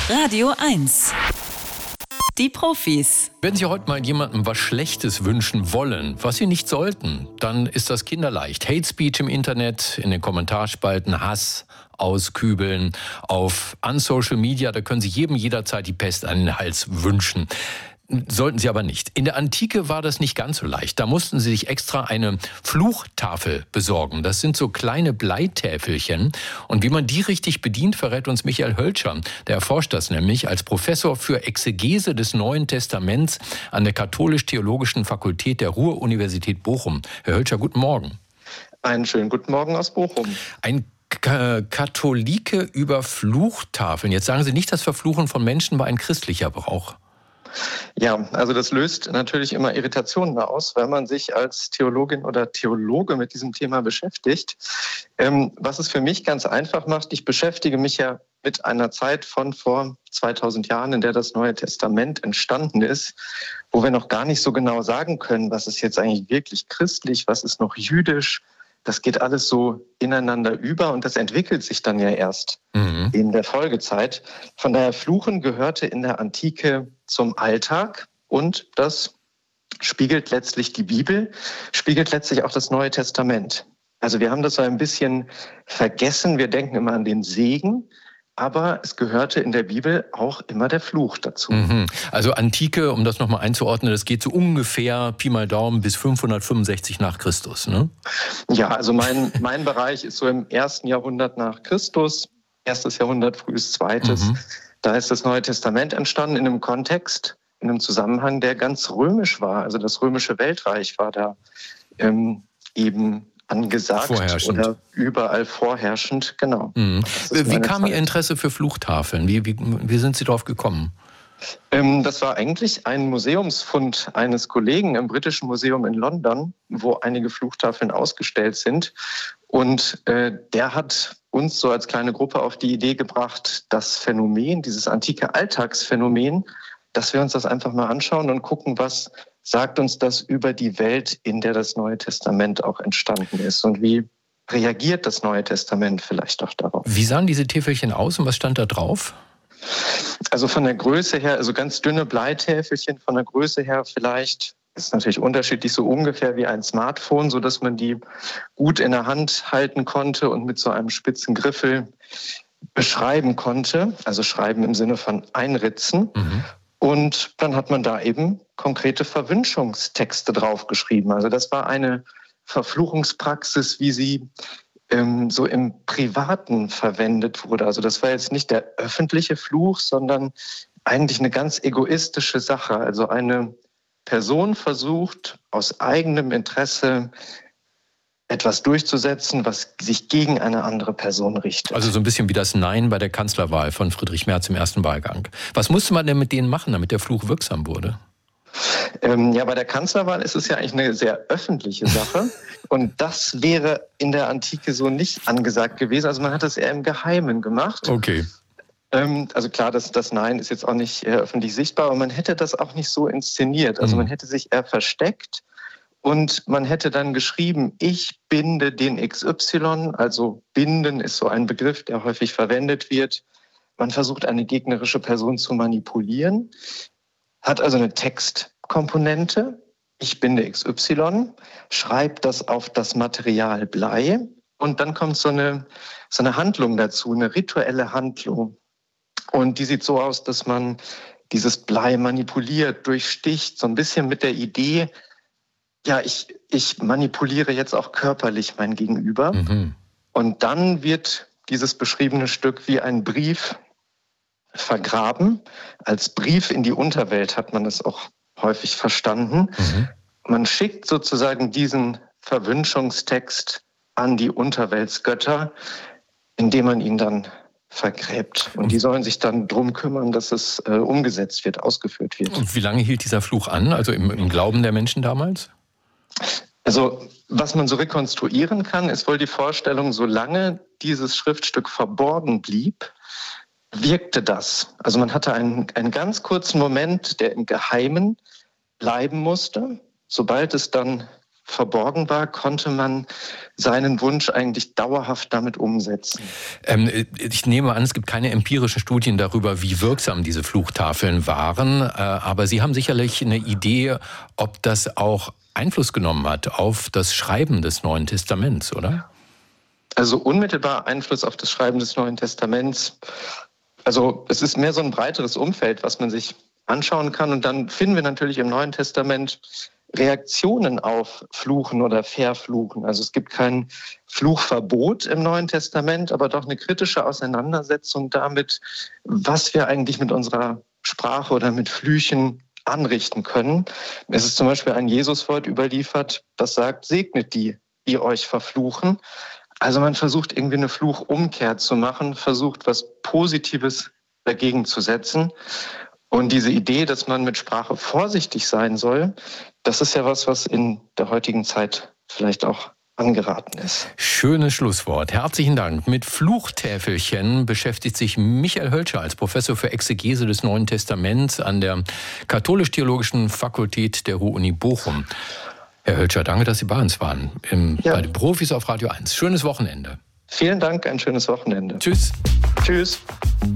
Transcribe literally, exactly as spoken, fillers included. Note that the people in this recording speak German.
Radio eins. Die Profis. Wenn Sie heute mal jemandem was Schlechtes wünschen wollen, was Sie nicht sollten, dann ist das kinderleicht. Hate Speech im Internet, in den Kommentarspalten, Hass auskübeln, auf an Social Media, da können Sie jedem jederzeit die Pest an den Hals wünschen. Sollten Sie aber nicht. In der Antike war das nicht ganz so leicht. Da mussten Sie sich extra eine Fluchtafel besorgen. Das sind so kleine Bleitäfelchen. Und wie man die richtig bedient, verrät uns Michael Hölscher. Der erforscht das nämlich als Professor für Exegese des Neuen Testaments an der Katholisch-Theologischen Fakultät der Ruhr-Universität Bochum. Herr Hölscher, guten Morgen. Einen schönen guten Morgen aus Bochum. Ein K- Katholike über Fluchtafeln. Jetzt sagen Sie nicht, das Verfluchen von Menschen war ein christlicher Brauch. Ja, also das löst natürlich immer Irritationen aus, weil man sich als Theologin oder Theologe mit diesem Thema beschäftigt. Ähm, was es für mich ganz einfach macht, ich beschäftige mich ja mit einer Zeit von vor zweitausend Jahren, in der das Neue Testament entstanden ist, wo wir noch gar nicht so genau sagen können, was ist jetzt eigentlich wirklich christlich, was ist noch jüdisch. Das geht alles so ineinander über und das entwickelt sich dann ja erst mhm. in der Folgezeit. Von daher, Fluchen gehörte in der Antike zum Alltag und das spiegelt letztlich die Bibel, spiegelt letztlich auch das Neue Testament. Also wir haben das so ein bisschen vergessen, wir denken immer an den Segen, aber es gehörte in der Bibel auch immer der Fluch dazu. Mhm. Also Antike, um das nochmal einzuordnen, das geht so ungefähr, Pi mal Daumen, bis fünfhundertfünfundsechzig nach Christus, ne? Ja, also mein, mein Bereich ist so im ersten Jahrhundert nach Christus, erstes Jahrhundert, frühes zweites. Mhm. Da ist das Neue Testament entstanden in einem Kontext, in einem Zusammenhang, der ganz römisch war. Also das römische Weltreich war da ähm, eben angesagt oder überall vorherrschend, genau. Mhm. Wie kam Zeit. Ihr Interesse für Fluchtafeln? Wie, wie, wie sind Sie darauf gekommen? Ähm, das war eigentlich ein Museumsfund eines Kollegen im Britischen Museum in London, wo einige Fluchtafeln ausgestellt sind. Und äh, der hat uns so als kleine Gruppe auf die Idee gebracht, das Phänomen, dieses antike Alltagsphänomen, dass wir uns das einfach mal anschauen und gucken, was sagt uns das über die Welt, in der das Neue Testament auch entstanden ist und wie reagiert das Neue Testament vielleicht auch darauf. Wie sahen diese Täfelchen aus und was stand da drauf? Also von der Größe her, also ganz dünne Bleitäfelchen, von der Größe her vielleicht, ist natürlich unterschiedlich, so ungefähr wie ein Smartphone, sodass man die gut in der Hand halten konnte und mit so einem spitzen Griffel beschreiben konnte, also schreiben im Sinne von einritzen. Mhm. Und dann hat man da eben konkrete Verwünschungstexte draufgeschrieben. Also das war eine Verfluchungspraxis, wie sie ähm, so im Privaten verwendet wurde. Also das war jetzt nicht der öffentliche Fluch, sondern eigentlich eine ganz egoistische Sache. Also eine Person versucht aus eigenem Interesse etwas durchzusetzen, was sich gegen eine andere Person richtet. Also so ein bisschen wie das Nein bei der Kanzlerwahl von Friedrich Merz im ersten Wahlgang. Was musste man denn mit denen machen, damit der Fluch wirksam wurde? Ähm, ja, bei der Kanzlerwahl ist es ja eigentlich eine sehr öffentliche Sache. Und das wäre in der Antike so nicht angesagt gewesen. Also man hat das eher im Geheimen gemacht. Okay. Ähm, also klar, das, das Nein ist jetzt auch nicht äh, öffentlich sichtbar, aber man hätte das auch nicht so inszeniert. Also mhm. man hätte sich eher versteckt. Und man hätte dann geschrieben, ich binde den X Y, also binden ist so ein Begriff, der häufig verwendet wird. Man versucht, eine gegnerische Person zu manipulieren, hat also eine Textkomponente, ich binde X Y, schreibt das auf das Material Blei und dann kommt so eine, so eine Handlung dazu, eine rituelle Handlung. Und die sieht so aus, dass man dieses Blei manipuliert, durchsticht, so ein bisschen mit der Idee, ja, ich, ich manipuliere jetzt auch körperlich mein Gegenüber. Mhm. Und dann wird dieses beschriebene Stück wie ein Brief vergraben. Als Brief in die Unterwelt hat man das auch häufig verstanden. Mhm. Man schickt sozusagen diesen Verwünschungstext an die Unterweltsgötter, indem man ihn dann vergräbt. Und die sollen sich dann drum kümmern, dass es äh, umgesetzt wird, ausgeführt wird. Und wie lange hielt dieser Fluch an, also im, im Glauben der Menschen damals? Also was man so rekonstruieren kann, ist wohl die Vorstellung, solange dieses Schriftstück verborgen blieb, wirkte das. Also man hatte einen, einen ganz kurzen Moment, der im Geheimen bleiben musste. Sobald es dann verborgen war, konnte man seinen Wunsch eigentlich dauerhaft damit umsetzen. Ähm, ich nehme an, es gibt keine empirischen Studien darüber, wie wirksam diese Fluchtafeln waren. Äh, aber Sie haben sicherlich eine Idee, ob das auch Einfluss genommen hat auf das Schreiben des Neuen Testaments, oder? Also unmittelbar Einfluss auf das Schreiben des Neuen Testaments. Also es ist mehr so ein breiteres Umfeld, was man sich anschauen kann. Und dann finden wir natürlich im Neuen Testament Reaktionen auf Fluchen oder Verfluchen. Also es gibt kein Fluchverbot im Neuen Testament, aber doch eine kritische Auseinandersetzung damit, was wir eigentlich mit unserer Sprache oder mit Flüchen anrichten können. Es ist zum Beispiel ein Jesuswort überliefert, das sagt, segnet die, die euch verfluchen. Also man versucht irgendwie eine Fluchumkehr zu machen, versucht was Positives dagegen zu setzen. Und diese Idee, dass man mit Sprache vorsichtig sein soll, das ist ja was, was in der heutigen Zeit vielleicht auch angeraten ist. Schönes Schlusswort. Herzlichen Dank. Mit Fluchtäfelchen beschäftigt sich Michael Hölscher als Professor für Exegese des Neuen Testaments an der Katholisch-Theologischen Fakultät der Ruhr-Uni Bochum. Herr Hölscher, danke, dass Sie bei uns waren. Im, ja. Bei den Profis auf Radio eins. Schönes Wochenende. Vielen Dank, ein schönes Wochenende. Tschüss. Tschüss.